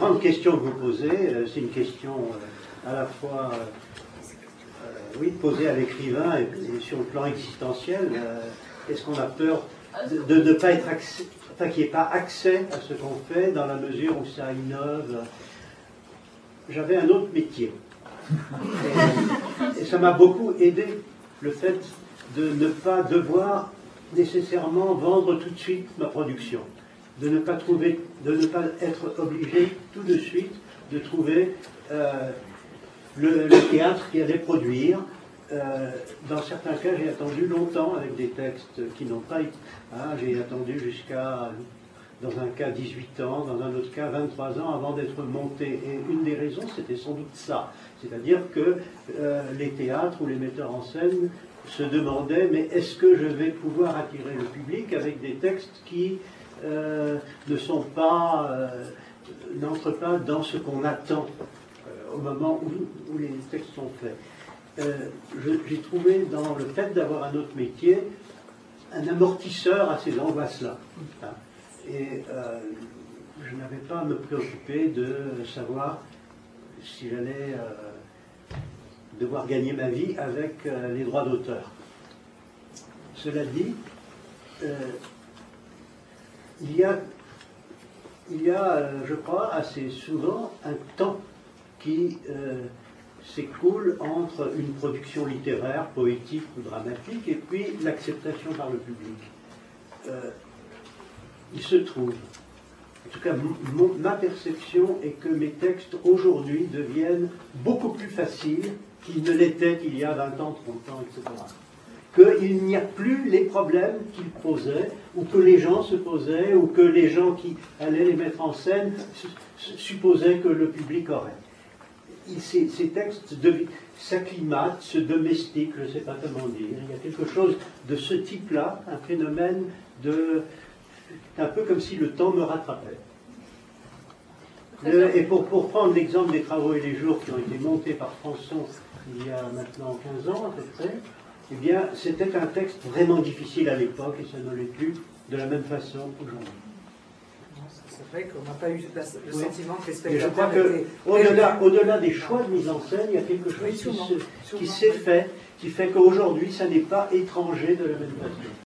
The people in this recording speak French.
grande question que vous posez, c'est une question à la fois oui, posée à l'écrivain et sur le plan existentiel. Est-ce qu'on a peur de ne pas être accès, enfin qu'il n'y ait pas accès à ce qu'on fait dans la mesure où ça innove? J'avais un autre métier. Et ça m'a beaucoup aidé, le fait de ne pas devoir nécessairement vendre tout de suite ma production, de ne pas être obligé tout de suite de trouver le théâtre qui allait produire. Dans certains cas, j'ai attendu longtemps avec des textes qui n'ont pas été... j'ai attendu jusqu'à, dans un cas, 18 ans, dans un autre cas, 23 ans avant d'être monté. Et une des raisons, c'était sans doute ça. C'est-à-dire que les théâtres ou les metteurs en scène se demandaient, mais est-ce que je vais pouvoir attirer le public avec des textes qui n'entrent pas dans ce qu'on attend au moment où les textes sont faits. J'ai trouvé dans le fait d'avoir un autre métier un amortisseur à ces angoisses-là. Et je n'avais pas à me préoccuper de savoir si j'allais devoir gagner ma vie avec les droits d'auteur. Cela dit, il y a, je crois, assez souvent un temps qui s'écoule entre une production littéraire, poétique ou dramatique, et puis l'acceptation par le public. Il se trouve, en tout cas ma perception est que mes textes aujourd'hui deviennent beaucoup plus faciles qu'ils ne l'étaient il y a 20 ans, 30 ans, etc. Qu'il n'y a plus les problèmes qu'ils posaient, ou que les gens se posaient, ou que les gens qui allaient les mettre en scène supposaient que le public aurait. Ces textes s'acclimatent, se domestiquent, je ne sais pas comment dire. Il y a quelque chose de ce type-là, un phénomène un peu comme si le temps me rattrapait. Et pour prendre l'exemple des Travaux et les Jours qui ont été montés par Françon il y a maintenant 15 ans à peu près, eh bien, c'était un texte vraiment difficile à l'époque et ça ne l'est plus de la même façon aujourd'hui. C'est vrai qu'on n'a pas eu le sentiment que les spectateurs... Je crois qu'au-delà des choix de mise en scène, il y a quelque chose qui s'est fait, qui fait qu'aujourd'hui, ça n'est pas étranger de la même façon.